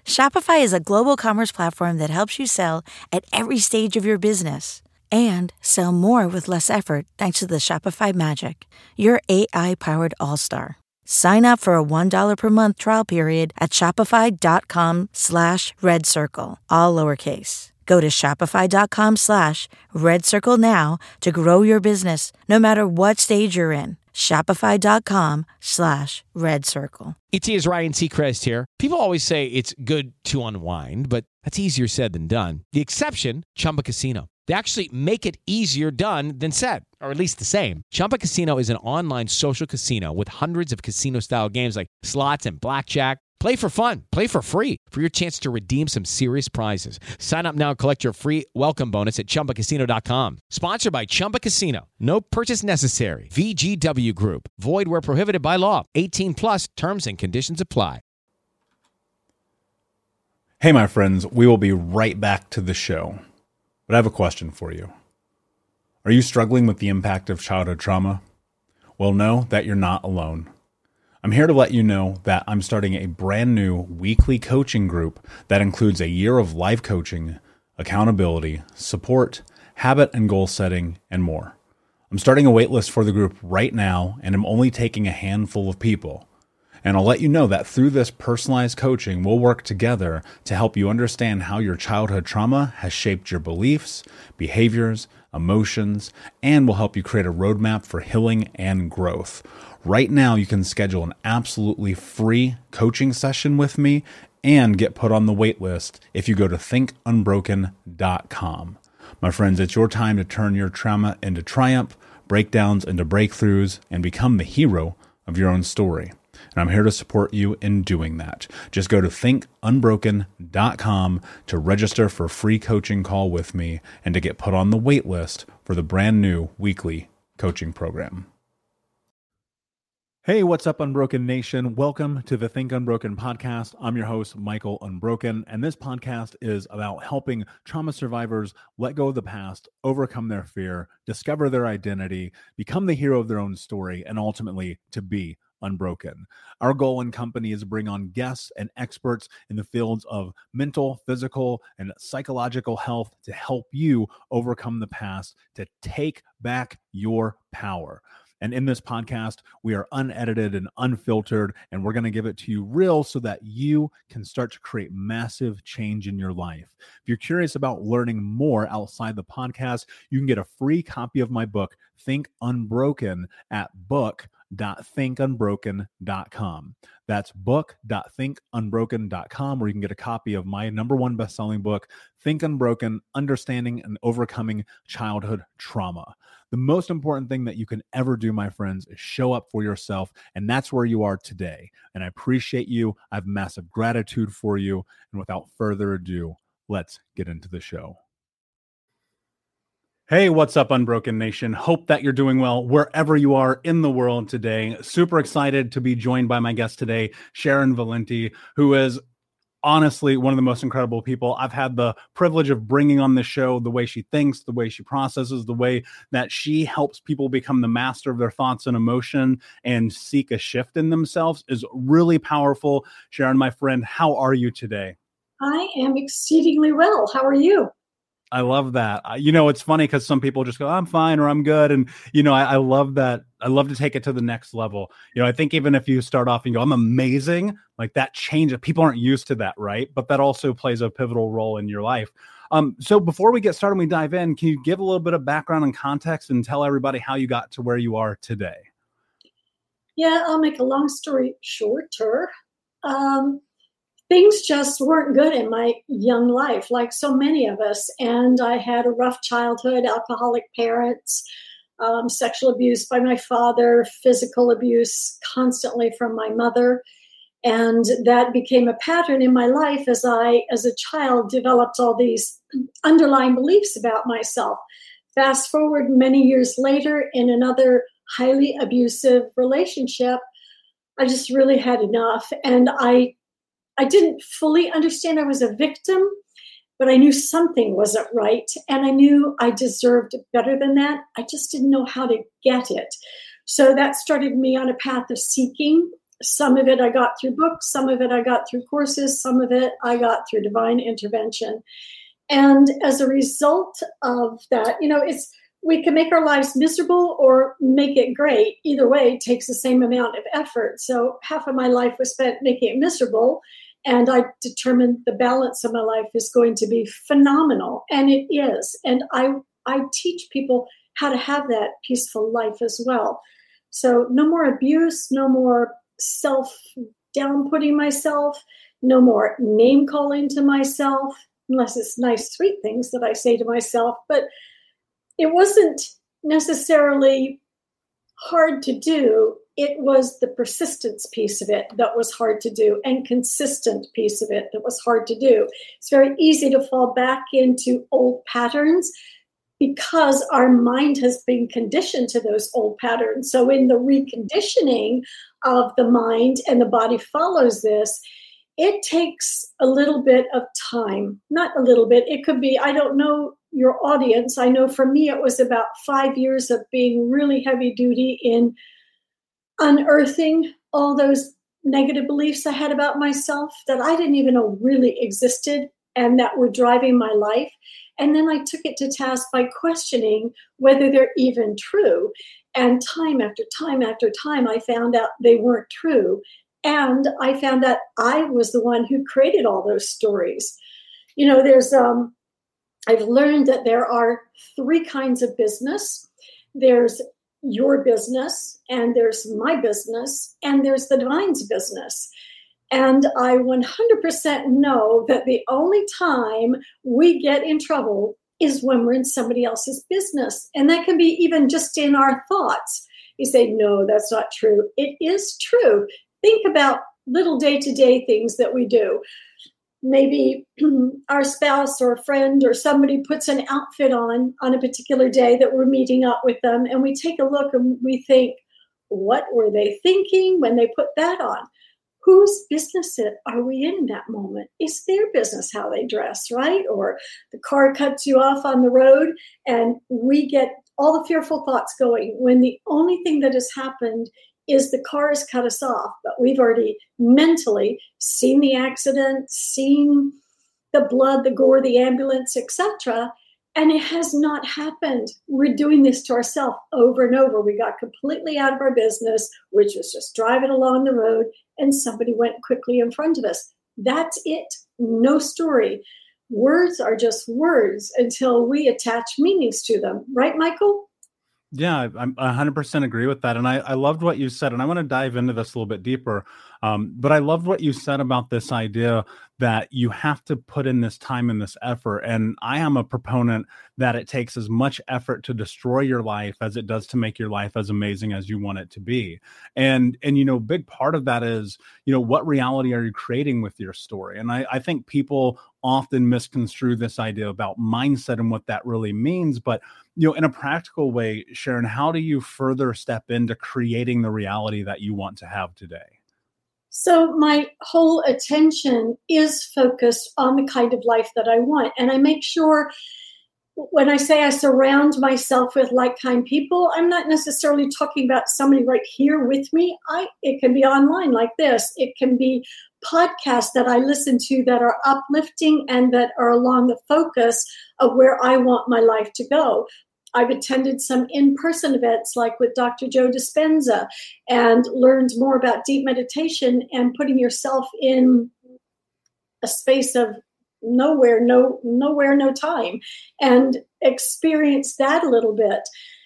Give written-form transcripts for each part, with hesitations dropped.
Shopify is a global commerce platform that helps you sell at every stage of your business and sell more with less effort thanks to the Shopify Magic, your AI-powered all-star. Sign up for a $1 per month trial period at shopify.com/redcircle, all lowercase. Go to shopify.com/redcircle now to grow your business, no matter what stage you're in. Shopify.com/redcircle. ET is Ryan Seacrest here. People always say it's good to unwind, but that's easier said than done. The exception, Chumba Casino. They actually make it easier done than said, or at least the same. Chumba Casino is an online social casino with hundreds of casino-style games like slots and blackjack. Play for fun. Play for free for your chance to redeem some serious prizes. Sign up now and collect your free welcome bonus at ChumbaCasino.com. Sponsored by Chumba Casino. No purchase necessary. VGW Group. Void where prohibited by law. 18 plus terms and conditions apply. Hey, my friends, we will be right back to the show. But I have a question for you. Are you struggling with the impact of childhood trauma? Well, know that you're not alone. I'm here to let you know that I'm starting a brand new weekly coaching group that includes a year of live coaching, accountability, support, habit and goal setting, and more. I'm starting a waitlist for the group right now, and I'm only taking a handful of people. And I'll let you know that through this personalized coaching, we'll work together to help you understand how your childhood trauma has shaped your beliefs, behaviors, emotions, and will help you create a roadmap for healing and growth. Right now, you can schedule an absolutely free coaching session with me and get put on the wait list if you go to thinkunbroken.com. My friends, it's your time to turn your trauma into triumph, breakdowns into breakthroughs, and become the hero of your own story. And I'm here to support you in doing that. Just go to thinkunbroken.com to register for a free coaching call with me and to get put on the wait list for the brand new weekly coaching program. Hey, what's up, Unbroken Nation? Welcome to the Think Unbroken podcast. I'm your host, Michael Unbroken, and this podcast is about helping trauma survivors let go of the past, overcome their fear, discover their identity, become the hero of their own story, and ultimately to be unbroken. Our goal in company is to bring on guests and experts in the fields of mental, physical, and psychological health to help you overcome the past, to take back your power. And in this podcast, we are unedited and unfiltered, and we're going to give it to you real so that you can start to create massive change in your life. If you're curious about learning more outside the podcast, you can get a free copy of my book, Think Unbroken, at book.thinkunbroken.com. That's book.thinkunbroken.com, where you can get a copy of my #1 best-selling book, Think Unbroken, Understanding and Overcoming Childhood Trauma. The most important thing that you can ever do, my friends, is show up for yourself, and that's where you are today. And I appreciate you. I have massive gratitude for you. And without further ado, let's get into the show. Hey, what's up, Unbroken Nation? Hope that you're doing well wherever you are in the world today. Super excited to be joined by my guest today, Sharon Valenti, who is honestly one of the most incredible people I've had the privilege of bringing on the show. The way she thinks, the way she processes, the way that she helps people become the master of their thoughts and emotion and seek a shift in themselves is really powerful. Sharon, my friend, how are you today? I am exceedingly well. How are you? I love that. It's funny because some people just go, I'm fine, or I'm good. And, I love that. I love to take it to the next level. I think even if you start off and go, I'm amazing, like that change, people aren't used to that, right? But that also plays a pivotal role in your life. So before we get started, we dive in, can you give a little bit of background and context and tell everybody how you got to where you are today? Yeah, I'll make a long story shorter. Things just weren't good in my young life, like so many of us. And I had a rough childhood, alcoholic parents, sexual abuse by my father, physical abuse constantly from my mother. And that became a pattern in my life as I, as a child, developed all these underlying beliefs about myself. Fast forward many years later, in another highly abusive relationship, I just really had enough. And I didn't fully understand I was a victim, but I knew something wasn't right. And I knew I deserved better than that. I just didn't know how to get it. So that started me on a path of seeking Some of it I got through books, some of it I got through courses, some of it I got through divine intervention. And as a result of that, we can make our lives miserable or make it great. Either way, it takes the same amount of effort. So half of my life was spent making it miserable. And I determined the balance of my life is going to be phenomenal. And it is. And I teach people how to have that peaceful life as well. So no more abuse, no more self-down-putting myself, no more name-calling to myself, unless it's nice, sweet things that I say to myself. But it wasn't necessarily hard to do. It was the persistence piece of it that was hard to do, and consistent piece of it that was hard to do. It's very easy to fall back into old patterns because our mind has been conditioned to those old patterns. So in the reconditioning of the mind, and the body follows this, it takes a little bit of time. Not a little bit. It could be, I don't know your audience. I know for me, it was about 5 years of being really heavy duty in unearthing all those negative beliefs I had about myself that I didn't even know really existed and that were driving my life. And then I took it to task by questioning whether they're even true. And time after time after time, I found out they weren't true. And I found that I was the one who created all those stories. I've learned that there are 3 kinds of business. There's your business, and there's my business, and there's the divine's business. And I 100% know that the only time we get in trouble is when we're in somebody else's business. And that can be even just in our thoughts. You say, no, that's not true. It is true. Think about little day-to-day things that we do. Maybe our spouse or a friend or somebody puts an outfit on a particular day that we're meeting up with them, and we take a look and we think, what were they thinking when they put that on? Whose business are we in that moment? It's their business how they dress, right? Or the car cuts you off on the road and we get all the fearful thoughts going when the only thing that has happened is the car has cut us off, but we've already mentally seen the accident, seen the blood, the gore, the ambulance, etc., and it has not happened. We're doing this to ourselves over and over. We got completely out of our business, which was just driving along the road, and somebody went quickly in front of us. That's it. No story. Words are just words until we attach meanings to them. Right, Michael? Yeah, I 100% agree with that. And I loved what you said, and I want to dive into this a little bit deeper. But I loved what you said about this idea that you have to put in this time and this effort. And I am a proponent that it takes as much effort to destroy your life as it does to make your life as amazing as you want it to be. And big part of that is, what reality are you creating with your story? And I think people often misconstrue this idea about mindset and what that really means. But, in a practical way, Sharon, how do you further step into creating the reality that you want to have today? So my whole attention is focused on the kind of life that I want. And I make sure when I say I surround myself with like-kind people, I'm not necessarily talking about somebody right here with me. It can be online like this. It can be podcasts that I listen to that are uplifting and that are along the focus of where I want my life to go. I've attended some in-person events like with Dr. Joe Dispenza and learned more about deep meditation and putting yourself in a space of nowhere, no time, and experience that a little bit.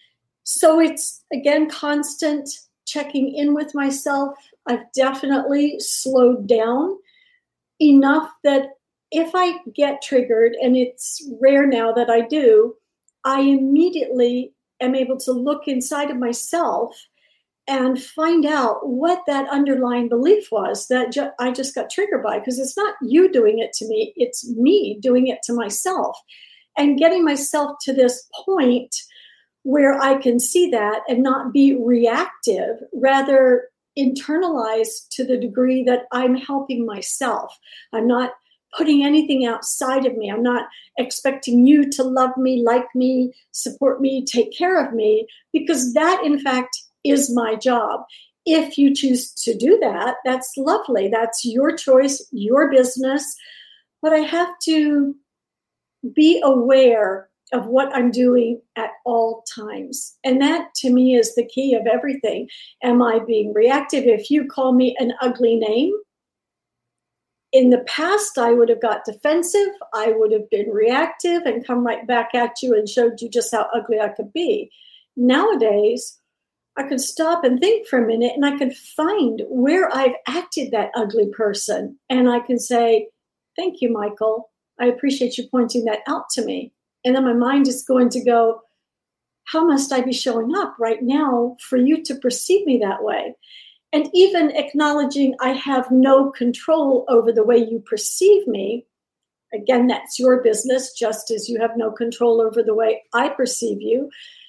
So it's, again, constant checking in with myself. I've definitely slowed down enough that if I get triggered, and it's rare now that I do, I immediately am able to look inside of myself and find out what that underlying belief was that I just got triggered by, because it's not you doing it to me, it's me doing it to myself, and getting myself to this point where I can see that and not be reactive, rather internalize to the degree that I'm helping myself. I'm not putting anything outside of me. I'm not expecting you to love me, like me, support me, take care of me, because that, in fact, is my job. if you choose to do that, that's lovely. That's your choice, your business. But I have to be aware of what I'm doing at all times. And that to me is the key of everything. Am I being reactive? If you call me an ugly name, in the past, I would have got defensive. I would have been reactive and come right back at you and showed you just how ugly I could be. Nowadays, I could stop and think for a minute, and I could find where I've acted that ugly person. And I can say, thank you, Michael. I appreciate you pointing that out to me. And then my mind is going to go, how must I be showing up right now for you to perceive me that way? And even acknowledging I have no control over the way you perceive me. Again, that's your business, just as you have no control over the way I perceive you.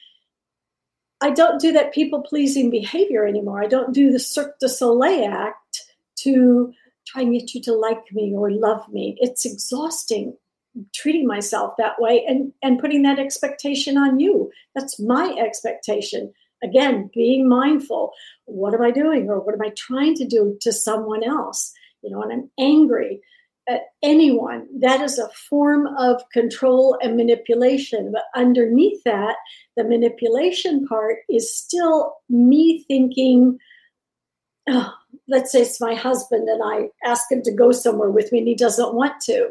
I don't do that people-pleasing behavior anymore. I don't do the Cirque du Soleil act to try and get you to like me or love me. It's exhausting treating myself that way and putting that expectation on you. That's my expectation. Again, being mindful. What am I doing, or what am I trying to do to someone else? And I'm angry at anyone. That is a form of control and manipulation. But underneath that, the manipulation part is still me thinking, oh, let's say it's my husband and I ask him to go somewhere with me and he doesn't want to.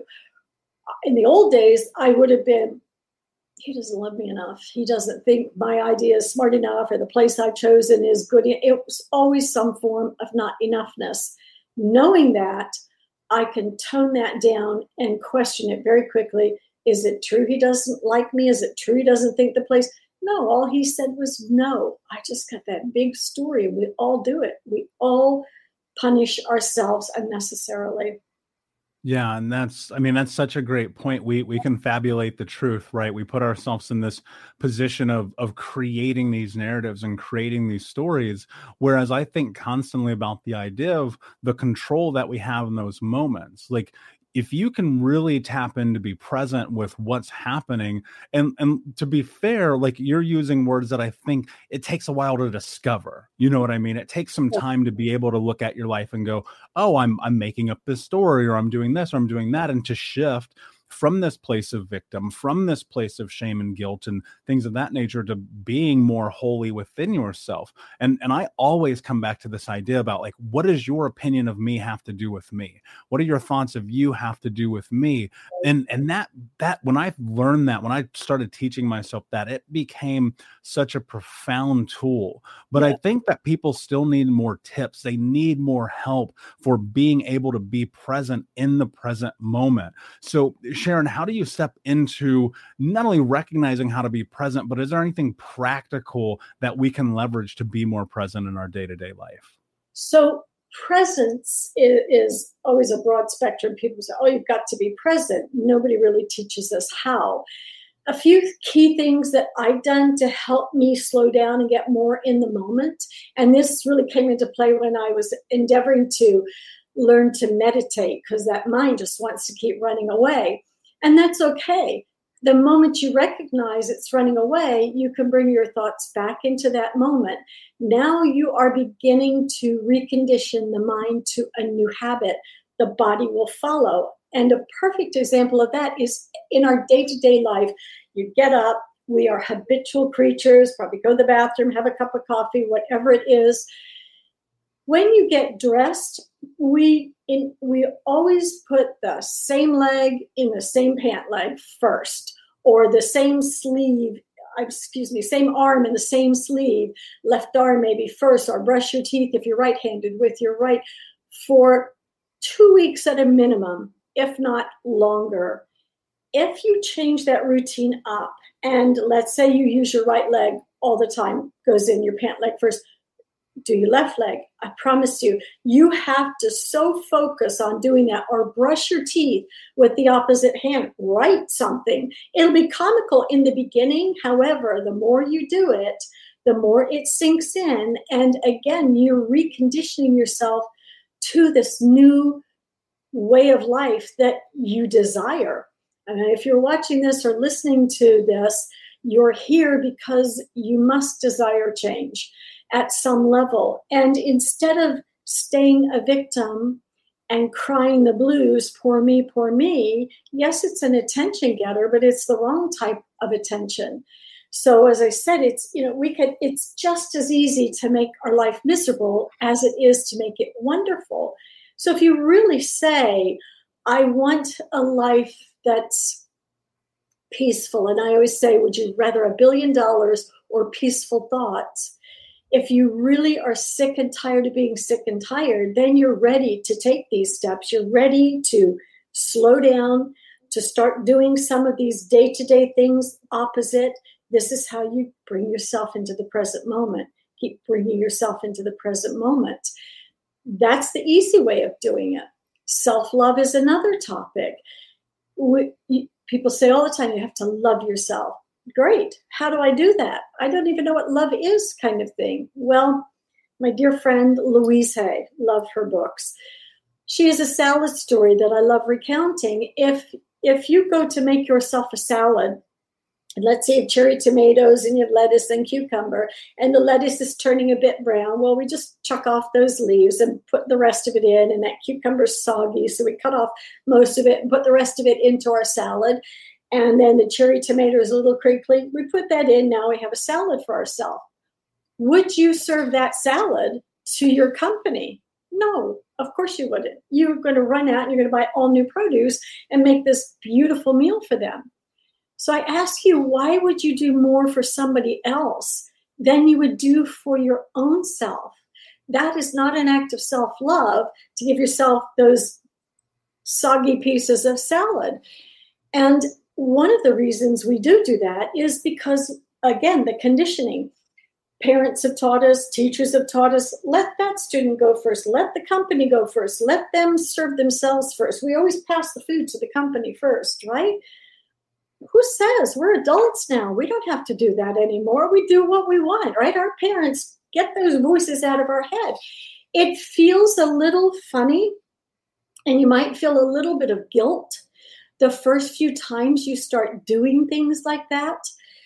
In the old days, I would have been, he doesn't love me enough. He doesn't think my idea is smart enough, or the place I've chosen is good. It was always some form of not enoughness. Knowing that, I can tone that down and question it very quickly. Is it true he doesn't like me? Is it true he doesn't think the place? No, all he said was no. I just got that big story. We all do it. We all punish ourselves unnecessarily. Yeah, and that's such a great point. We confabulate the truth, right? We put ourselves in this position of creating these narratives and creating these stories, whereas I think constantly about the idea of the control that we have in those moments. Like, if you can really tap in to be present with what's happening, and to be fair, like, you're using words that I think it takes a while to discover. You know what I mean? It takes some time to be able to look at your life and go, oh, I'm making up this story, or I'm doing this, or I'm doing that, and to shift from this place of victim, from this place of shame and guilt and things of that nature, to being more wholly within yourself. And I always come back to this idea about, like, what does your opinion of me have to do with me? What do your thoughts of you have to do with me? And that when I learned that, when I started teaching myself that, it became such a profound tool. But I think that people still need more tips. They need more help for being able to be present in the present moment. So Sharon, how do you step into not only recognizing how to be present, but is there anything practical that we can leverage to be more present in our day-to-day life? So presence is always a broad spectrum. People say, oh, you've got to be present. Nobody really teaches us how. A few key things that I've done to help me slow down and get more in the moment. And this really came into play when I was endeavoring to learn to meditate, because that mind just wants to keep running away. And that's okay. The moment you recognize it's running away, you can bring your thoughts back into that moment. Now you are beginning to recondition the mind to a new habit. The body will follow. And a perfect example of that is in our day-to-day life. You get up, we are habitual creatures, probably go to the bathroom, have a cup of coffee, whatever it is. When you get dressed, we always put the same leg in the same pant leg first, or the same same arm in the same sleeve, left arm maybe first, or brush your teeth if you're right-handed with your right, for 2 weeks at a minimum, if not longer. If you change that routine up, and let's say you use your right leg all the time, goes in your pant leg first, do your left leg. I promise you, you have to so focus on doing that, or brush your teeth with the opposite hand, write something. It'll be comical in the beginning. However, the more you do it, the more it sinks in. And again, you're reconditioning yourself to this new way of life that you desire. And if you're watching this or listening to this, you're here because you must desire change. at some level. And instead of staying a victim and crying the blues, poor me, yes, it's an attention getter, but it's the wrong type of attention. So as I said, it's just as easy to make our life miserable as it is to make it wonderful. So if you really say, I want a life that's peaceful, and I always say, would you rather $1 billion or peaceful thoughts? If you really are sick and tired of being sick and tired, then you're ready to take these steps. You're ready to slow down, to start doing some of these day-to-day things opposite. This is how you bring yourself into the present moment. Keep bringing yourself into the present moment. That's the easy way of doing it. Self-love is another topic. People say all the time, you have to love yourself. Great. How do I do that? I don't even know what love is, kind of thing. Well, my dear friend Louise Hay, love her books. She has a salad story that I love recounting. If you go to make yourself a salad, and let's say you have cherry tomatoes and you have lettuce and cucumber, and the lettuce is turning a bit brown, well, we just chuck off those leaves and put the rest of it in, and that cucumber's soggy, so we cut off most of it and put the rest of it into our salad. And then the cherry tomato is a little crinkly. We put that in. Now we have a salad for ourselves. Would you serve that salad to your company? No, of course you wouldn't. You're going to run out and you're going to buy all new produce and make this beautiful meal for them. So I ask you, why would you do more for somebody else than you would do for your own self? That is not an act of self-love to give yourself those soggy pieces of salad. And one of the reasons we do that is because, again, the conditioning. Parents have taught us, teachers have taught us, let that student go first, let the company go first, let them serve themselves first. We always pass the food to the company first, right? Who says? We're adults now. We don't have to do that anymore. We do what we want, right? Our parents, get those voices out of our head. It feels a little funny, and you might feel a little bit of guilt the first few times you start doing things like that.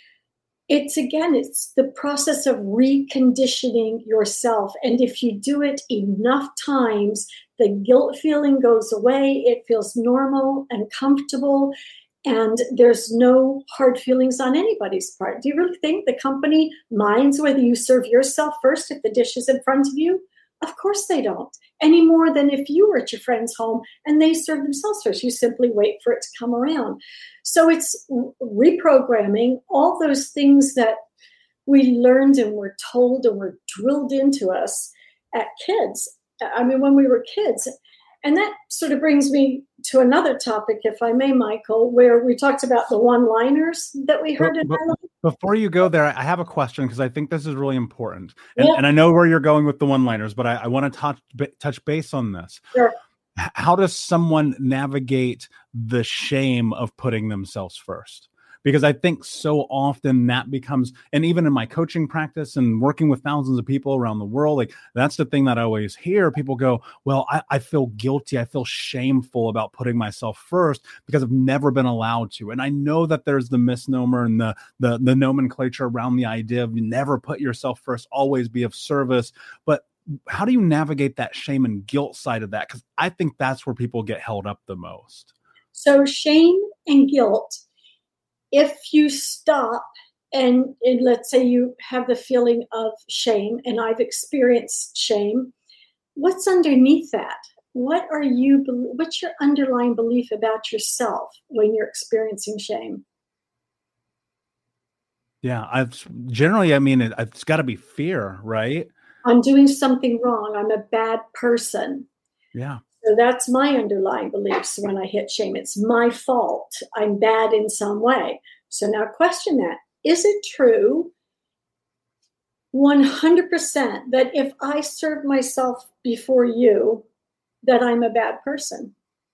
It's the process of reconditioning yourself. And if you do it enough times, the guilt feeling goes away. It feels normal and comfortable, and there's no hard feelings on anybody's part. Do you really think the company minds whether you serve yourself first if the dish is in front of you? Of course they don't, any more than if you were at your friend's home and they serve themselves first. You simply wait for it to come around. So it's reprogramming all those things that we learned and were told and were drilled into us when we were kids. And that sort of brings me to another topic, if I may, Michael, where we talked about the one-liners that we heard in our life. Before you go there, I have a question because I think this is really important. And I know where you're going with the one-liners, but I want to touch base on this. Sure. How does someone navigate the shame of putting themselves first? Because I think so often that becomes, and even in my coaching practice and working with thousands of people around the world, like that's the thing that I always hear. People go, well, I feel guilty. I feel shameful about putting myself first because I've never been allowed to. And I know that there's the misnomer and the nomenclature around the idea of you never put yourself first, always be of service. But how do you navigate that shame and guilt side of that? Because I think that's where people get held up the most. So shame and guilt, if you stop and let's say you have the feeling of shame, and I've experienced shame, what's underneath that? What's your underlying belief about yourself when you're experiencing shame? Yeah, it's got to be fear, right? I'm doing something wrong. I'm a bad person. Yeah. So that's my underlying beliefs when I hit shame. It's my fault. I'm bad in some way. So now question that. Is it true 100% that if I serve myself before you, that I'm a bad person?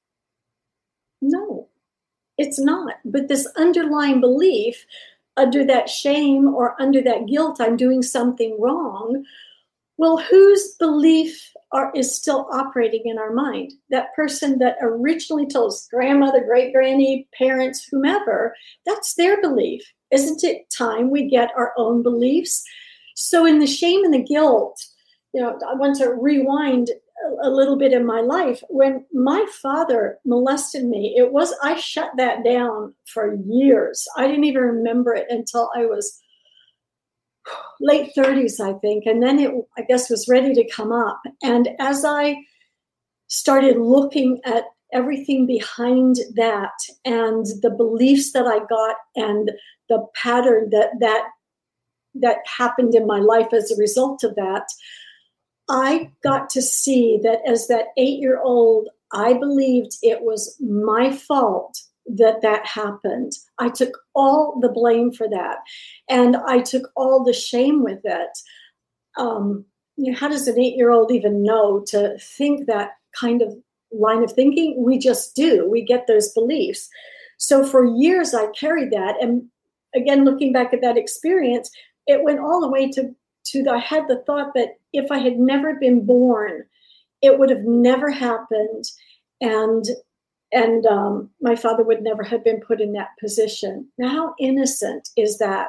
No, it's not. But this underlying belief, under that shame or under that guilt, I'm doing something wrong. Well, whose belief is still operating in our mind? That person that originally told us, grandmother, great-granny, parents, whomever, that's their belief. Isn't it time we get our own beliefs? So in the shame and the guilt, I want to rewind a little bit in my life. When my father molested me, I shut that down for years. I didn't even remember it until I was late 30s, I think. And then it, I guess, was ready to come up. And as I started looking at everything behind that and the beliefs that I got and the pattern that happened in my life as a result of that, I got to see that as that 8-year-old, I believed it was my fault that happened. I took all the blame for that. And I took all the shame with it. How does an 8-year-old even know to think that kind of line of thinking? We just do. We get those beliefs. So for years, I carried that. And again, looking back at that experience, it went all the way to I had the thought that if I had never been born, it would have never happened. And my father would never have been put in that position. Now, how innocent is that?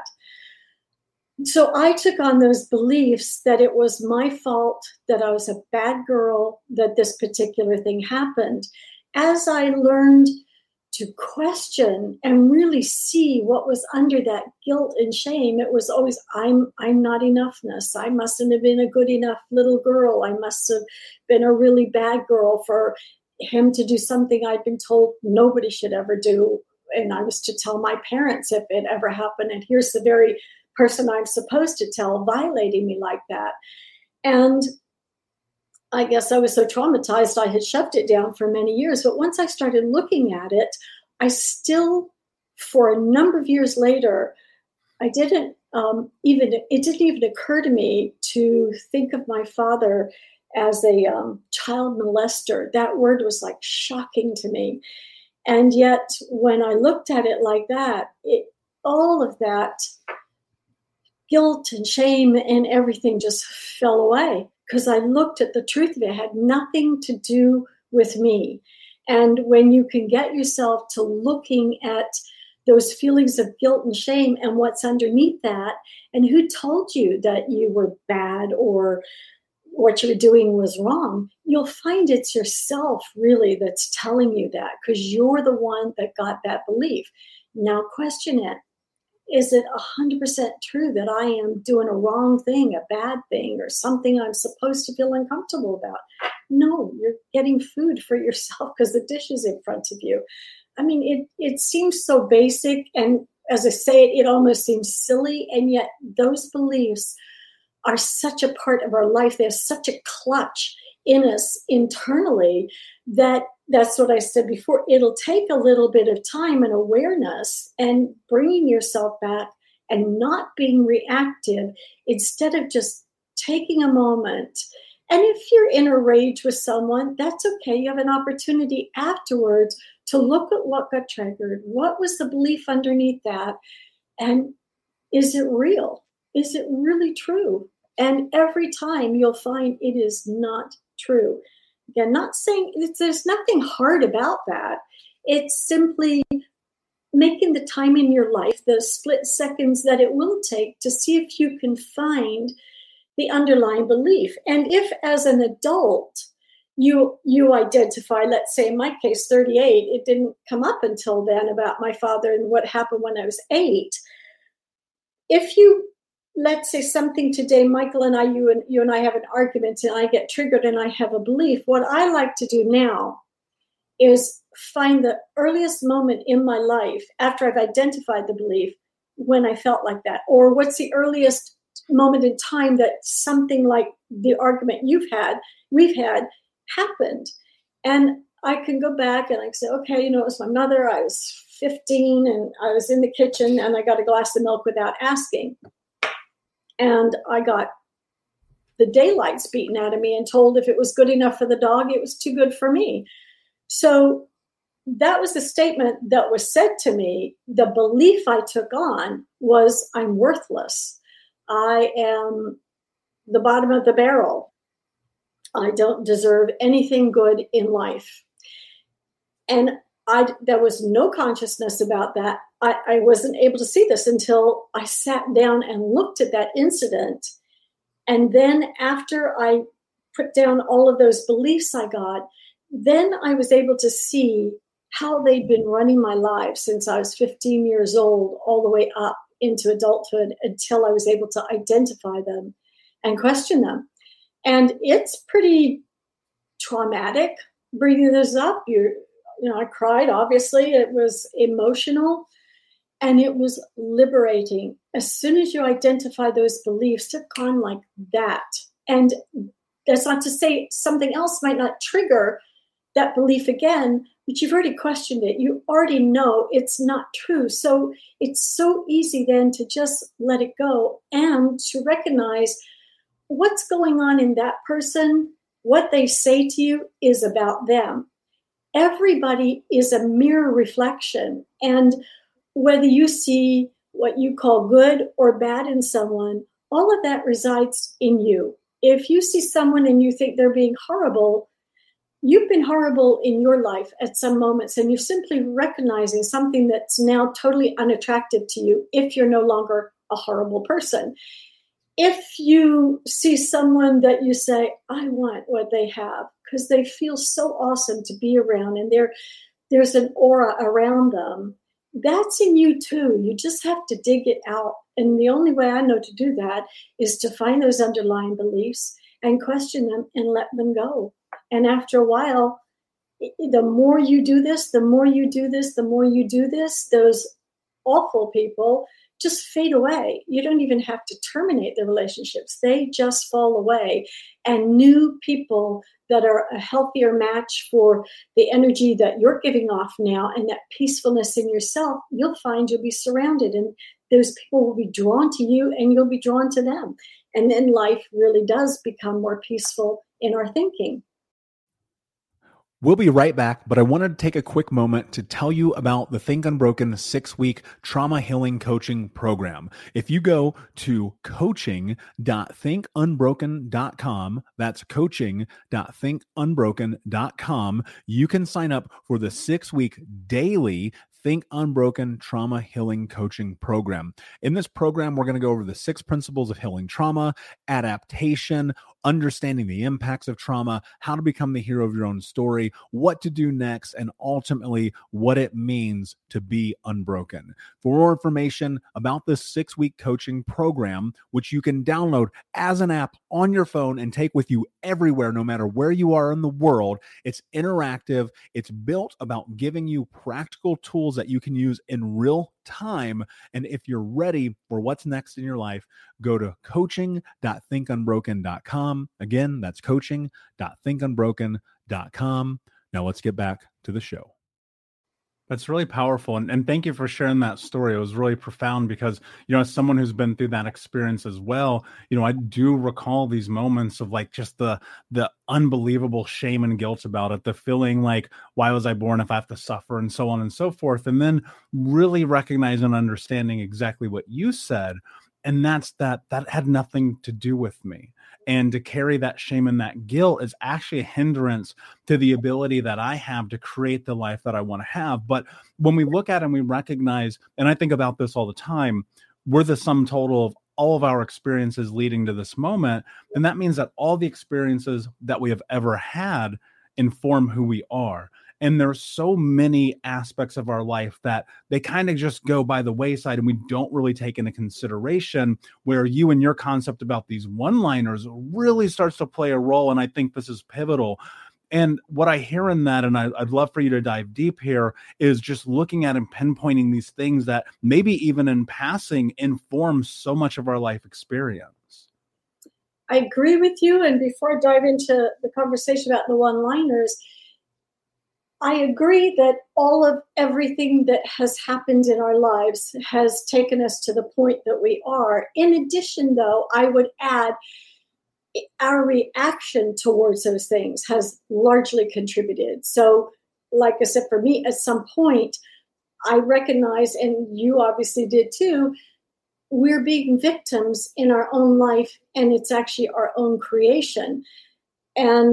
So I took on those beliefs that it was my fault, that I was a bad girl, that this particular thing happened. As I learned to question and really see what was under that guilt and shame, it was always, I'm not enoughness. I mustn't have been a good enough little girl. I must have been a really bad girl for him to do something I'd been told nobody should ever do. And I was to tell my parents if it ever happened. And here's the very person I'm supposed to tell violating me like that. And I guess I was so traumatized, I had shoved it down for many years. But once I started looking at it, I still, for a number of years later, it didn't even occur to me to think of my father as a child molester. That word was like shocking to me. And yet when I looked at it like that, all of that guilt and shame and everything just fell away, because I looked at the truth of it. It had nothing to do with me. And when you can get yourself to looking at those feelings of guilt and shame and what's underneath that, and who told you that you were bad or what you were doing was wrong, you'll find it's yourself really that's telling you that, because you're the one that got that belief. Now question it. Is it 100% true that I am doing a wrong thing, a bad thing, or something I'm supposed to feel uncomfortable about? No, you're getting food for yourself because the dish is in front of you. I mean, it seems so basic. And as I say, it almost seems silly. And yet those beliefs are such a part of our life. There's such a clutch in us internally that's what I said before. It'll take a little bit of time and awareness and bringing yourself back and not being reactive, instead of just taking a moment. And if you're in a rage with someone, that's okay. You have an opportunity afterwards to look at what got triggered. What was the belief underneath that? And is it real? Is it really true? And every time you'll find it is not true. Again, not saying there's nothing hard about that. It's simply making the time in your life, the split seconds that it will take, to see if you can find the underlying belief. And if as an adult you identify, let's say in my case, 38, it didn't come up until then about my father and what happened when I was 8. If you, let's say something today, Michael and I, you and I have an argument and I get triggered and I have a belief, what I like to do now is find the earliest moment in my life after I've identified the belief when I felt like that. Or what's the earliest moment in time that something like the argument we've had happened. And I can go back and I can say, okay, it was my mother. I was 15 and I was in the kitchen and I got a glass of milk without asking. And I got the daylights beaten out of me and told if it was good enough for the dog, it was too good for me. So that was the statement that was said to me. The belief I took on was I'm worthless. I am the bottom of the barrel. I don't deserve anything good in life. And there was no consciousness about that. I wasn't able to see this until I sat down and looked at that incident. And then after I put down all of those beliefs I got, then I was able to see how they'd been running my life since I was 15 years old, all the way up into adulthood, until I was able to identify them and question them. And it's pretty traumatic bringing this up. I cried, obviously. It was emotional, and it was liberating. As soon as you identify those beliefs, they're gone like that. And that's not to say something else might not trigger that belief again, but you've already questioned it. You already know it's not true. So it's so easy then to just let it go and to recognize what's going on in that person. What they say to you is about them. Everybody is a mirror reflection. And whether you see what you call good or bad in someone, all of that resides in you. If you see someone and you think they're being horrible, you've been horrible in your life at some moments, and you're simply recognizing something that's now totally unattractive to you if you're no longer a horrible person. If you see someone that you say, I want what they have, because they feel so awesome to be around, and there's an aura around them, that's in you too. You just have to dig it out. And the only way I know to do that is to find those underlying beliefs and question them and let them go. And after a while, the more you do this, those awful people just fade away. You don't even have to terminate the relationships. They just fall away. And new people that are a healthier match for the energy that you're giving off now and that peacefulness in yourself, you'll find you'll be surrounded, and those people will be drawn to you and you'll be drawn to them. And then life really does become more peaceful in our thinking. We'll be right back, but I wanted to take a quick moment to tell you about the Think Unbroken 6-week trauma healing coaching program. If you go to coaching.thinkunbroken.com, that's coaching.thinkunbroken.com, you can sign up for the 6-week daily Think Unbroken Trauma Healing Coaching Program. In this program, we're going to go over the 6 principles of healing trauma, adaptation, understanding the impacts of trauma, how to become the hero of your own story, what to do next, and ultimately what it means to be unbroken. For more information about this 6-week coaching program, which you can download as an app on your phone and take with you everywhere, no matter where you are in the world, it's interactive. It's built about giving you practical tools that you can use in real time. And if you're ready for what's next in your life, go to coaching.thinkunbroken.com. Again, that's coaching.thinkunbroken.com. Now let's get back to the show. That's really powerful. And thank you for sharing that story. It was really profound because, as someone who's been through that experience as well, I do recall these moments of like just the unbelievable shame and guilt about it, the feeling like, why was I born if I have to suffer, and so on and so forth. And then really recognizing and understanding exactly what you said. And that's that had nothing to do with me. And to carry that shame and that guilt is actually a hindrance to the ability that I have to create the life that I want to have. But when we look at it and we recognize, and I think about this all the time, we're the sum total of all of our experiences leading to this moment. And that means that all the experiences that we have ever had inform who we are. And there's so many aspects of our life that they kind of just go by the wayside and we don't really take into consideration, where you and your concept about these one-liners really starts to play a role. And I think this is pivotal. And what I hear in that, and I'd love for you to dive deep here, is just looking at and pinpointing these things that maybe even in passing inform so much of our life experience. I agree with you. And before I dive into the conversation about the one-liners, I agree that all of everything that has happened in our lives has taken us to the point that we are. In addition, though, I would add our reaction towards those things has largely contributed. So, like I said, for me, at some point, I recognize, and you obviously did too, we're being victims in our own life, and it's actually our own creation. And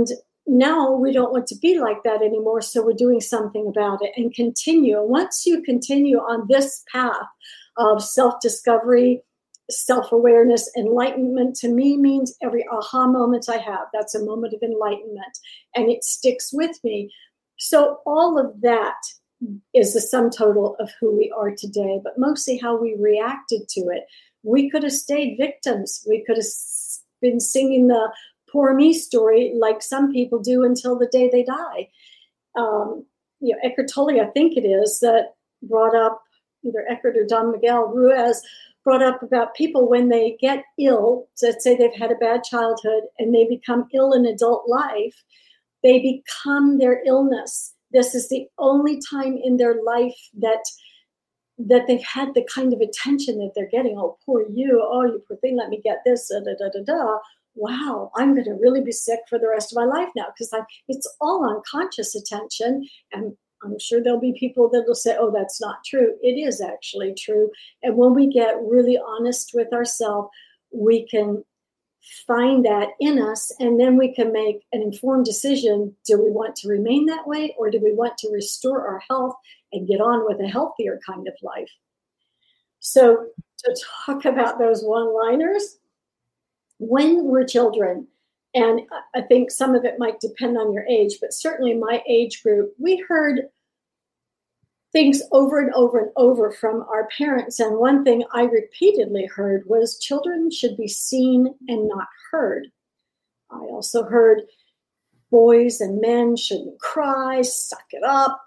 now we don't want to be like that anymore, so we're doing something about it and continue. And once you continue on this path of self-discovery, self-awareness, enlightenment to me means every aha moment I have, that's a moment of enlightenment, and it sticks with me. So all of that is the sum total of who we are today, but mostly how we reacted to it. We could have stayed victims. We could have been singing the poor me story like some people do until the day they die. Eckhart Tolle, I think it is, that brought up, either Eckhart or Don Miguel Ruiz, brought up about people when they get ill, let's say they've had a bad childhood and they become ill in adult life, they become their illness. This is the only time in their life that they've had the kind of attention that they're getting. Oh, poor you. Oh, you poor thing. Let me get this. Wow, I'm going to really be sick for the rest of my life now, because it's all unconscious attention. And I'm sure there'll be people that will say, oh, that's not true. It is actually true. And when we get really honest with ourselves, we can find that in us, and then we can make an informed decision. Do we want to remain that way, or do we want to restore our health and get on with a healthier kind of life? So to talk about those one-liners, when we're children, and I think some of it might depend on your age, but certainly my age group, we heard things over and over and over from our parents. And one thing I repeatedly heard was children should be seen and not heard. I also heard boys and men shouldn't cry, suck it up.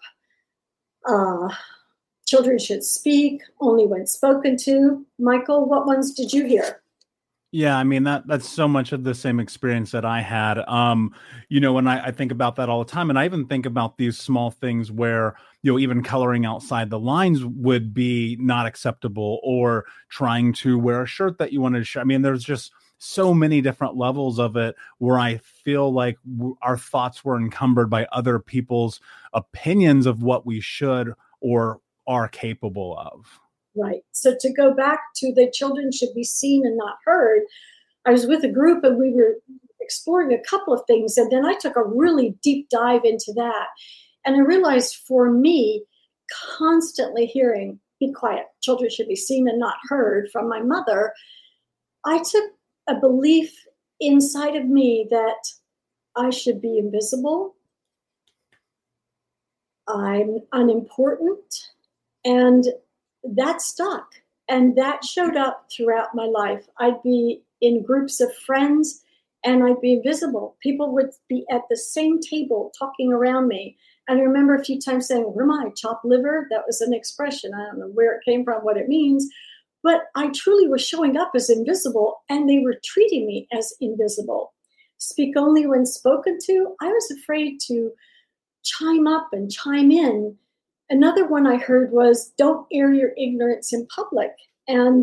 Children should speak only when spoken to. Michael, what ones did you hear? Yeah, I mean, that's so much of the same experience that I had. And I think about that all the time. And I even think about these small things where, even coloring outside the lines would be not acceptable, or trying to wear a shirt that you wanted to show. I mean, there's just so many different levels of it where I feel like our thoughts were encumbered by other people's opinions of what we should or are capable of. Right. So to go back to the children should be seen and not heard, I was with a group and we were exploring a couple of things. And then I took a really deep dive into that. And I realized for me, constantly hearing, be quiet, children should be seen and not heard from my mother, I took a belief inside of me that I should be invisible, I'm unimportant, and that stuck. And that showed up throughout my life. I'd be in groups of friends and I'd be invisible. People would be at the same table talking around me. And I remember a few times saying, where am I, chopped liver? That was an expression. I don't know where it came from, what it means. But I truly was showing up as invisible and they were treating me as invisible. Speak only when spoken to. I was afraid to chime up and chime in. Another one I heard was, don't air your ignorance in public. And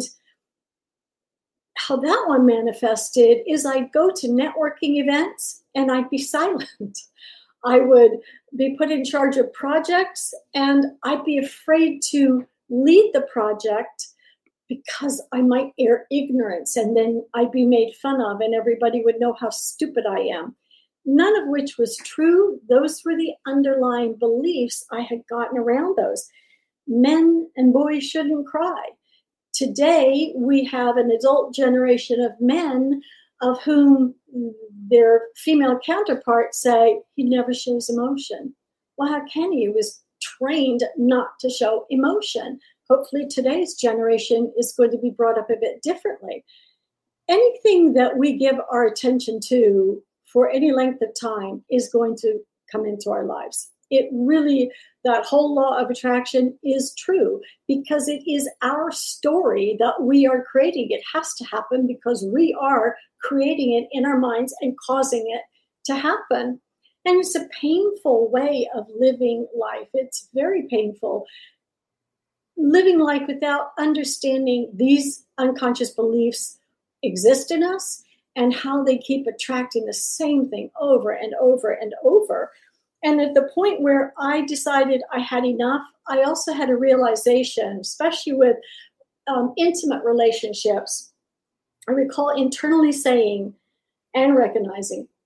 how that one manifested is I'd go to networking events and I'd be silent. I would be put in charge of projects and I'd be afraid to lead the project because I might air ignorance and then I'd be made fun of and everybody would know how stupid I am. None of which was true. Those were the underlying beliefs I had gotten around those. Men and boys shouldn't cry. Today, we have an adult generation of men of whom their female counterparts say, he never shows emotion. Well, how can he? He was trained not to show emotion. Hopefully today's generation is going to be brought up a bit differently. Anything that we give our attention to for any length of time is going to come into our lives. It really, that whole law of attraction is true because it is our story that we are creating. It has to happen because we are creating it in our minds and causing it to happen. And it's a painful way of living life. It's very painful. Living life without understanding these unconscious beliefs exist in us and how they keep attracting the same thing over and over and over. And at the point where I decided I had enough, I also had a realization, especially with intimate relationships. I recall internally saying and recognizing,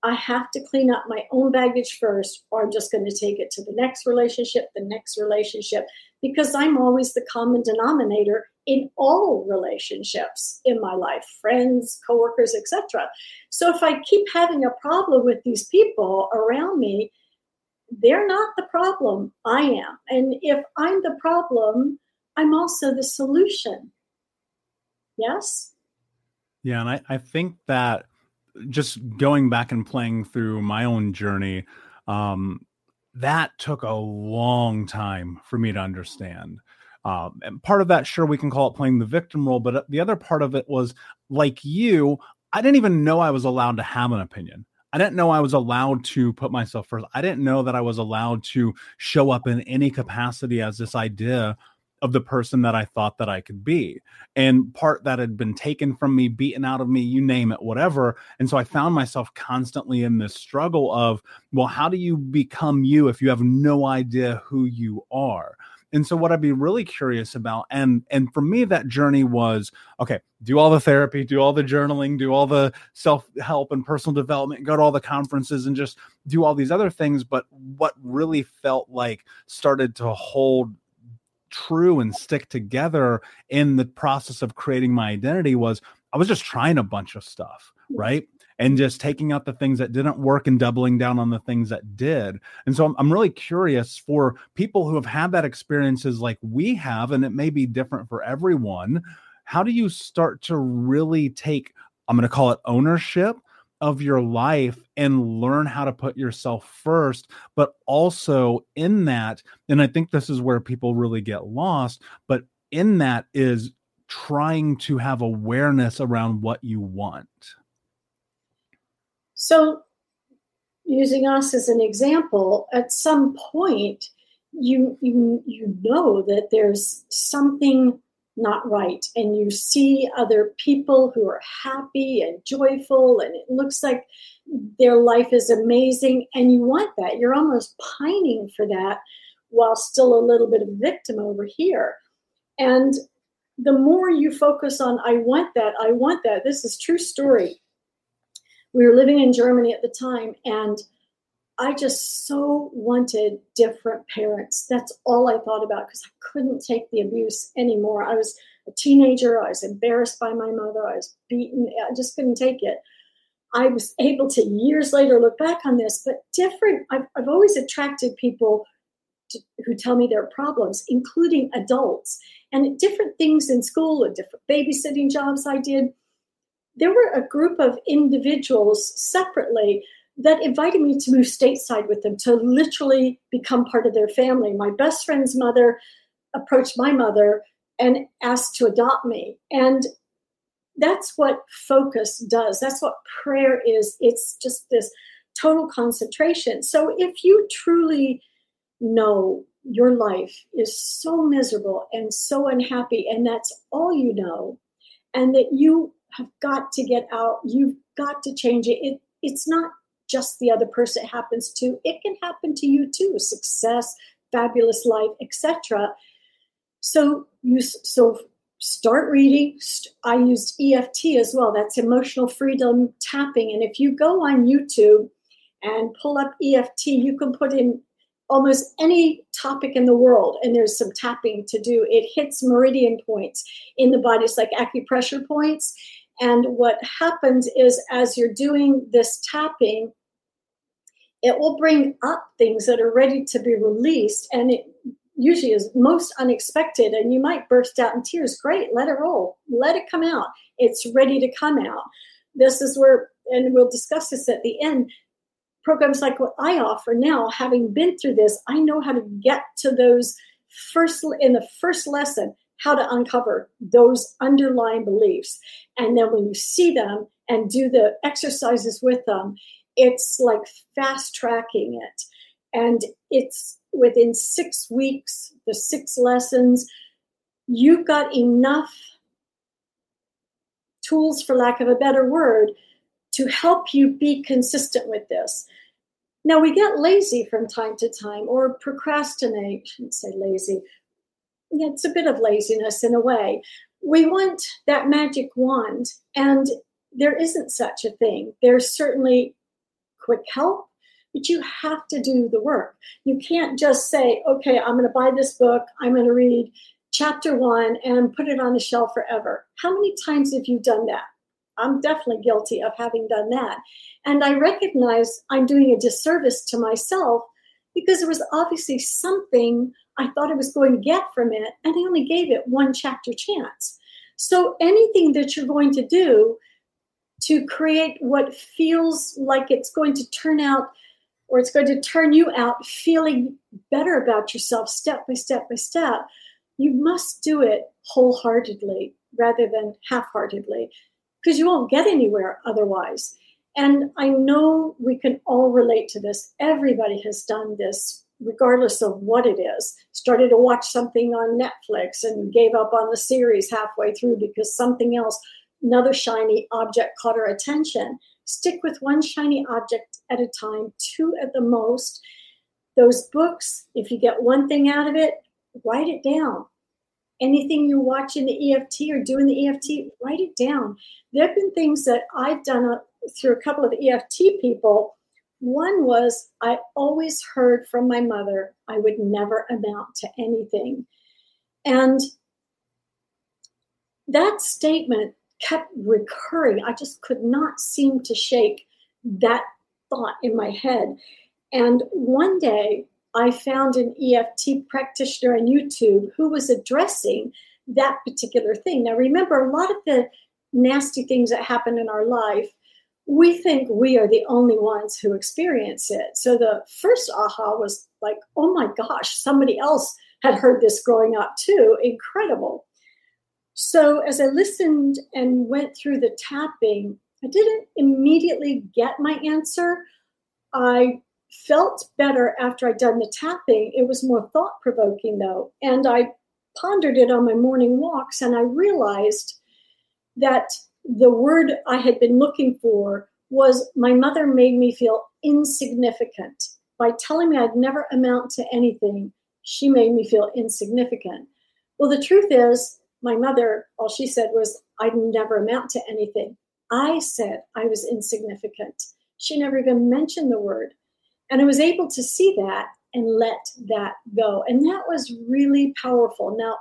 I have to clean up my own baggage first, or I'm just going to take it to the next relationship, because I'm always the common denominator in all relationships in my life, friends, coworkers, etc. So if I keep having a problem with these people around me, they're not the problem, I am. And if I'm the problem, I'm also the solution. Yes? Yeah, and I think that just going back and playing through my own journey, that took a long time for me to understand. And part of that, sure, we can call it playing the victim role, but the other part of it was, like you, I didn't even know I was allowed to have an opinion. I didn't know I was allowed to put myself first. I didn't know that I was allowed to show up in any capacity as this idea of the person that I thought that I could be. And part that had been taken from me, beaten out of me, you name it, whatever. And so I found myself constantly in this struggle of, well, how do you become you if you have no idea who you are? And so what I'd be really curious about, and for me, that journey was, okay, do all the therapy, do all the journaling, do all the self-help and personal development, go to all the conferences and just do all these other things. But what really felt like started to hold true and stick together in the process of creating my identity was I was just trying a bunch of stuff, right? And just taking out the things that didn't work and doubling down on the things that did. And so I'm really curious for people who have had that experiences like we have, and it may be different for everyone. How do you start to really take, I'm going to call it ownership of your life and learn how to put yourself first, but also in that, and I think this is where people really get lost, but in that is trying to have awareness around what you want. So using us as an example, at some point, you know that there's something not right, and you see other people who are happy and joyful, and it looks like their life is amazing, and you want that. You're almost pining for that while still a little bit of victim over here. And the more you focus on, I want that, this is true story. We were living in Germany at the time, and I just so wanted different parents. That's all I thought about, because I couldn't take the abuse anymore. I was a teenager. I was embarrassed by my mother. I was beaten. I just couldn't take it. I was able to years later look back on this, but different. I've always attracted people who tell me their problems, including adults, and different things in school and different babysitting jobs I did. There were a group of individuals separately that invited me to move stateside with them, to literally become part of their family. My best friend's mother approached my mother and asked to adopt me. And that's what focus does. That's what prayer is. It's just this total concentration. So if you truly know your life is so miserable and so unhappy, and that's all you know, and that you have got to get out, you've got to change it. It's not just the other person it happens to. It can happen to you too. Success, fabulous life, etc. So start reading. I used EFT as well. That's emotional freedom tapping. And if you go on YouTube and pull up EFT, you can put in almost any topic in the world, and there's some tapping to do. It hits meridian points in the body. It's like acupressure points. And what happens is, as you're doing this tapping, it will bring up things that are ready to be released. And it usually is most unexpected. And you might burst out in tears. Great, let it roll. Let it come out. It's ready to come out. This is where, and we'll discuss this at the end, programs like what I offer now, having been through this, I know how to get to those in the first lesson, how to uncover those underlying beliefs. And then when you see them and do the exercises with them, it's like fast tracking it. And it's within 6 weeks, the 6 lessons, you've got enough tools, for lack of a better word, to help you be consistent with this. Now, we get lazy from time to time, or procrastinate. I shouldn't say lazy. Yeah, it's a bit of laziness in a way. We want that magic wand, and there isn't such a thing. There's certainly quick help, but you have to do the work. You can't just say, okay, I'm going to buy this book. I'm going to read chapter 1 and put it on the shelf forever. How many times have you done that? I'm definitely guilty of having done that. And I recognize I'm doing a disservice to myself because there was obviously something I thought I was going to get from it, and I only gave it 1 chapter chance. So anything that you're going to do to create what feels like it's going to turn out, or it's going to turn you out feeling better about yourself step by step by step, you must do it wholeheartedly rather than half-heartedly, because you won't get anywhere otherwise. And I know we can all relate to this. Everybody has done this, regardless of what it is. Started to watch something on Netflix and gave up on the series halfway through because something else, another shiny object, caught our attention. Stick with 1 shiny object at a time, 2 at the most. Those books, if you get 1 thing out of it, write it down. Anything you watch in the EFT or do in the EFT, write it down. There have been things that I've done through a couple of EFT people. One was I always heard from my mother I would never amount to anything. And that statement kept recurring. I just could not seem to shake that thought in my head. And one day I found an EFT practitioner on YouTube who was addressing that particular thing. Now, remember, a lot of the nasty things that happen in our life, we think we are the only ones who experience it. So the first aha was like, oh my gosh, somebody else had heard this growing up too. Incredible. So as I listened and went through the tapping, I didn't immediately get my answer. I felt better after I'd done the tapping. It was more thought-provoking though. And I pondered it on my morning walks, and I realized that the word I had been looking for was my mother made me feel insignificant. By telling me I'd never amount to anything, she made me feel insignificant. Well, the truth is, my mother, all she said was, I'd never amount to anything. I said I was insignificant. She never even mentioned the word. And I was able to see that and let that go. And that was really powerful. Now,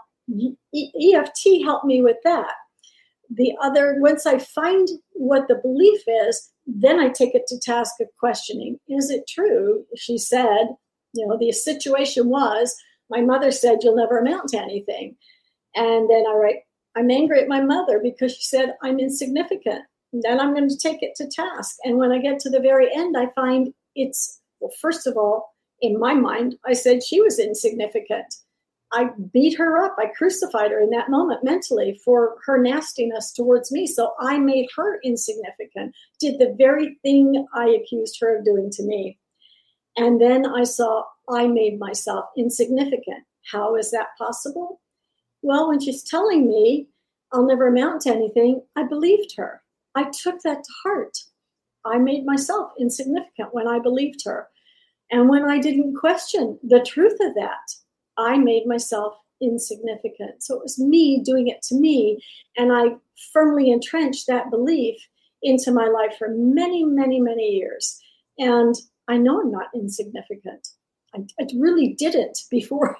EFT helped me with that. The other, once I find what the belief is, then I take it to task of questioning. Is it true? She said, the situation was, my mother said, you'll never amount to anything. And then I write, I'm angry at my mother because she said I'm insignificant. And then I'm going to take it to task. And when I get to the very end, I find it's, well, first of all, in my mind, I said she was insignificant. I beat her up. I crucified her in that moment mentally for her nastiness towards me. So I made her insignificant, did the very thing I accused her of doing to me. And then I saw I made myself insignificant. How is that possible? Well, when she's telling me I'll never amount to anything, I believed her. I took that to heart. I made myself insignificant when I believed her. And when I didn't question the truth of that, I made myself insignificant. So it was me doing it to me. And I firmly entrenched that belief into my life for many, many, many years. And I know I'm not insignificant. I really didn't before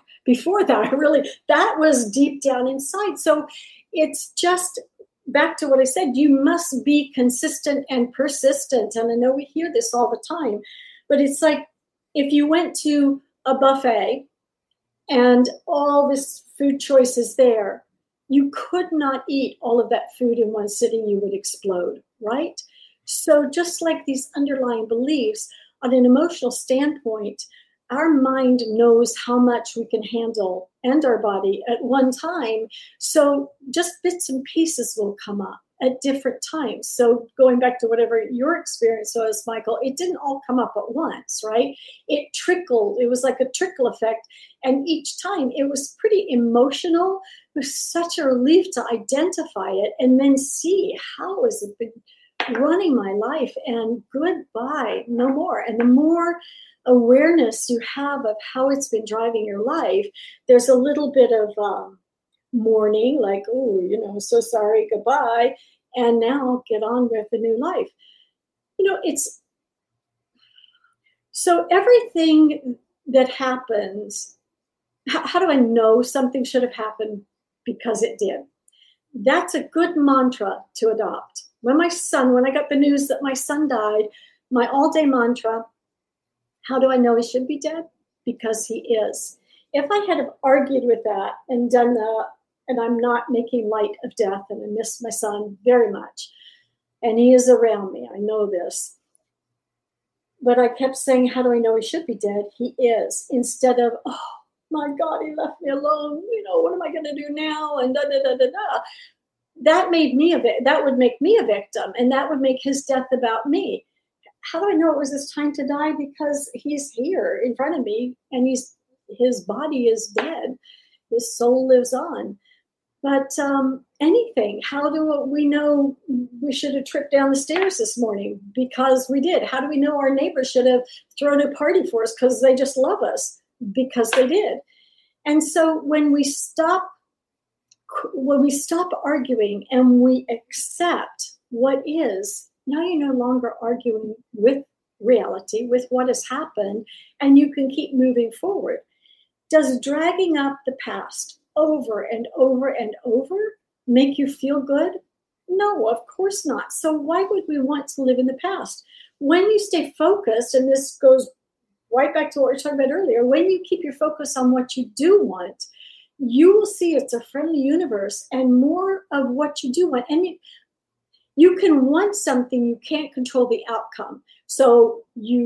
that. That was deep down inside. So it's just back to what I said, you must be consistent and persistent. And I know we hear this all the time, but it's like if you went to a buffet and all this food choices there, you could not eat all of that food in one sitting, you would explode, right? So just like these underlying beliefs, on an emotional standpoint, our mind knows how much we can handle and our body at one time. So just bits and pieces will come up at different times. So going back to whatever your experience was, Michael, it didn't all come up at once, right? It trickled. It was like a trickle effect. And each time it was pretty emotional. It was such a relief to identify it and then see how has it been running my life, and goodbye, no more. And the more awareness you have of how it's been driving your life, there's a little bit of mourning, like, oh, so sorry, goodbye, and now get on with the new life. It's So everything that happens, how do I know something should have happened? Because it did. That's a good mantra to adopt. When I got the news that my son died, my all-day mantra, how do I know he should be dead? Because he is. If I had argued with that and done that, and I'm not making light of death, and I miss my son very much, and he is around me, I know this, but I kept saying, how do I know he should be dead? He is. Instead of, oh my God, he left me alone. What am I going to do now? And that would make me a victim, and that would make his death about me. How do I know it was his time to die? Because he's here in front of me, and his body is dead. His soul lives on. But anything, how do we know we should have tripped down the stairs this morning? Because we did. How do we know our neighbors should have thrown a party for us because they just love us? Because they did. And so when we stop arguing and we accept what is, now you're no longer arguing with reality, with what has happened, and you can keep moving forward. Does dragging up the past over and over and over make you feel good? No, of course not. So why would we want to live in the past? When you stay focused, and this goes right back to what we were talking about earlier, when you keep your focus on what you do want, you will see it's a friendly universe and more of what you do want. And you can want something, you can't control the outcome. So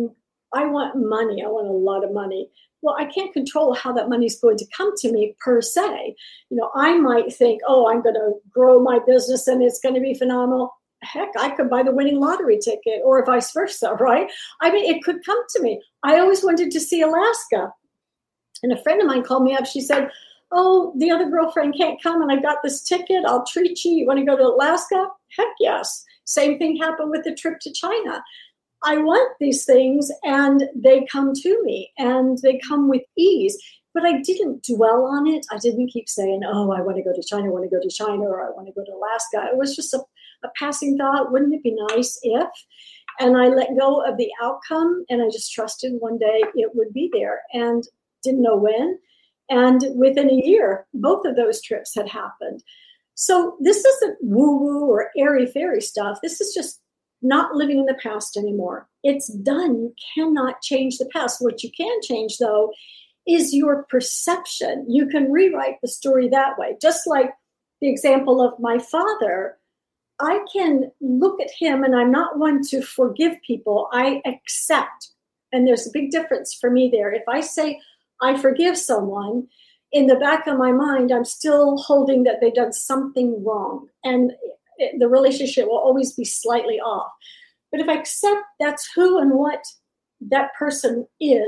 I want money. I want a lot of money. Well, I can't control how that money is going to come to me per se. I might think, I'm going to grow my business and it's going to be phenomenal. Heck, I could buy the winning lottery ticket, or vice versa, right? I mean, it could come to me. I always wanted to see Alaska. And a friend of mine called me up. She said, the other girlfriend can't come and I got this ticket. I'll treat you. You want to go to Alaska? Heck yes. Same thing happened with the trip to China. I want these things and they come to me and they come with ease, but I didn't dwell on it. I didn't keep saying, I want to go to China, or I want to go to Alaska. It was just a passing thought. Wouldn't it be nice if? And I let go of the outcome and I just trusted one day it would be there and didn't know when. And within a year, both of those trips had happened. So this isn't woo-woo or airy-fairy stuff. This is just not living in the past anymore. It's done. You cannot change the past. What you can change, though, is your perception. You can rewrite the story that way. Just like the example of my father, I can look at him, and I'm not one to forgive people. I accept. And there's a big difference for me there. If I say I forgive someone, in the back of my mind, I'm still holding that they've done something wrong. And the relationship will always be slightly off. But if I accept that's who and what that person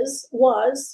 was,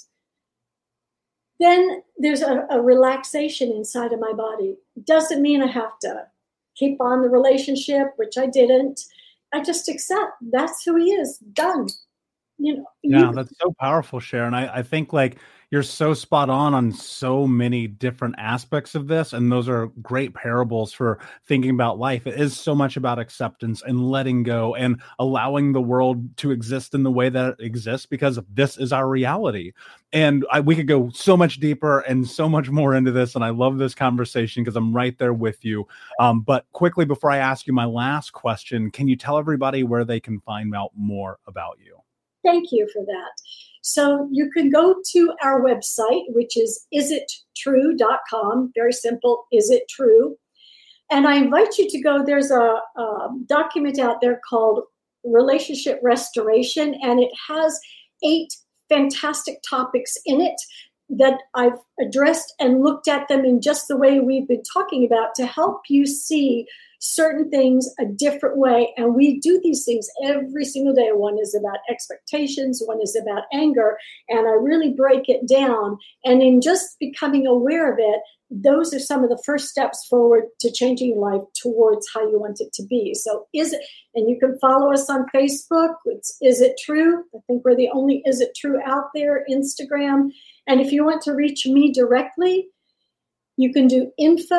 then there's a relaxation inside of my body. Doesn't mean I have to keep on the relationship, which I didn't. I just accept that's who he is. Done. Yeah, that's so powerful, Sharon. I think you're so spot on so many different aspects of this. And those are great parables for thinking about life. It is so much about acceptance and letting go and allowing the world to exist in the way that it exists, because this is our reality. And we could go so much deeper and so much more into this. And I love this conversation because I'm right there with you. But quickly, before I ask you my last question, can you tell everybody where they can find out more about you? Thank you for that. So you can go to our website, which is isittrue.com. Very simple, is it true? And I invite you to go. There's a document out there called Relationship Restoration, and it has 8 fantastic topics in it that I've addressed and looked at them in just the way we've been talking about to help you see certain things a different way. And we do these things every single day. One is about expectations, one is about anger, and I really break it down. And in just becoming aware of it, those are some of the first steps forward to changing your life towards how you want it to be. So and you can follow us on Facebook. It's Is It True? I think we're the only Is It True out there, Instagram. And if you want to reach me directly, you can do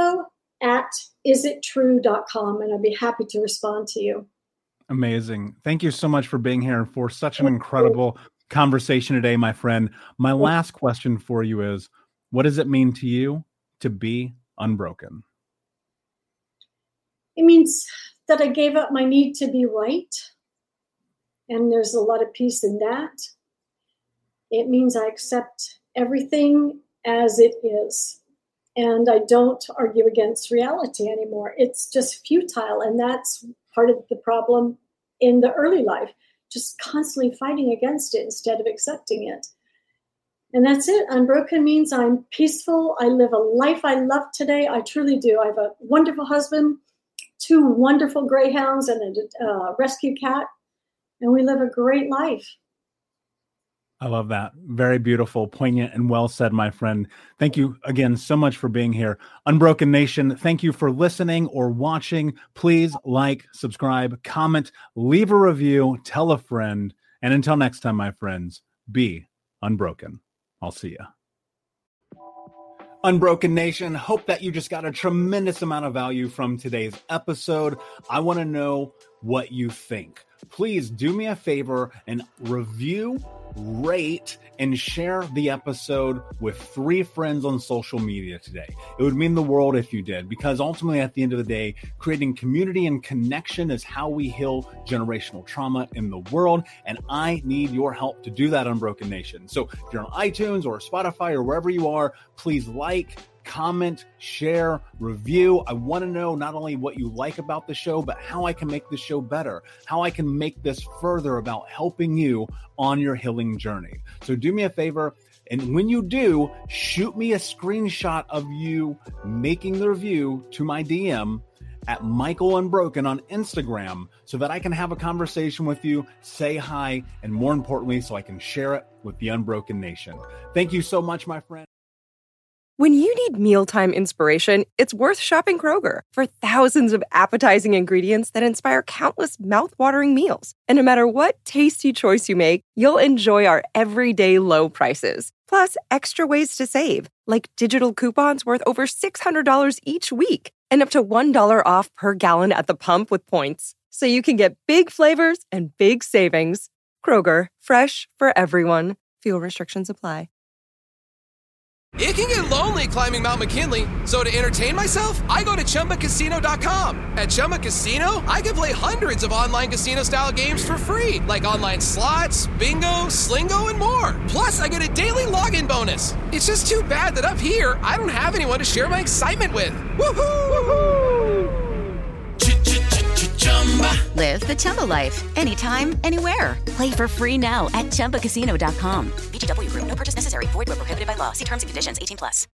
info@isittrue.com, and I'd be happy to respond to you. Amazing. Thank you so much for being here and for such an incredible conversation today, my friend. My last question for you is, what does it mean to you to be unbroken? It means that I gave up my need to be right. And there's a lot of peace in that. It means I accept everything as it is. And I don't argue against reality anymore. It's just futile. And that's part of the problem in the early life, just constantly fighting against it instead of accepting it. And that's it. Unbroken means I'm peaceful. I live a life I love today. I truly do. I have a wonderful husband, 2 wonderful greyhounds, and a rescue cat. And we live a great life. I love that. Very beautiful, poignant, and well said, my friend. Thank you again so much for being here. Unbroken Nation, thank you for listening or watching. Please like, subscribe, comment, leave a review, tell a friend. And until next time, my friends, be unbroken. I'll see you. Unbroken Nation, hope that you just got a tremendous amount of value from today's episode. I want to know what you think. Please do me a favor and review, rate, and share the episode with 3 friends on social media today. It would mean the world if you did, because ultimately at the end of the day, creating community and connection is how we heal generational trauma in the world. And I need your help to do that, Unbroken Nation. So if you're on iTunes or Spotify or wherever you are, please like, comment, share, review. I want to know not only what you like about the show, but how I can make the show better, how I can make this further about helping you on your healing journey. So do me a favor, and when you do, shoot me a screenshot of you making the review to my DM at Michael Unbroken on Instagram so that I can have a conversation with you, say hi, and more importantly, so I can share it with the Unbroken Nation. Thank you so much, my friend. When you need mealtime inspiration, it's worth shopping Kroger for thousands of appetizing ingredients that inspire countless mouth-watering meals. And no matter what tasty choice you make, you'll enjoy our everyday low prices. Plus, extra ways to save, like digital coupons worth over $600 each week and up to $1 off per gallon at the pump with points. So you can get big flavors and big savings. Kroger, fresh for everyone. Fuel restrictions apply. It can get lonely climbing Mount McKinley, so to entertain myself, I go to ChumbaCasino.com. At Chumba Casino, I can play hundreds of online casino-style games for free, like online slots, bingo, Slingo, and more. Plus, I get a daily login bonus. It's just too bad that up here, I don't have anyone to share my excitement with. Woohoo! Woohoo! Live the Chumba life. Anytime, anywhere. Play for free now at ChumbaCasino.com. VGW Group. No purchase necessary. Void where prohibited by law. See terms and conditions. 18+.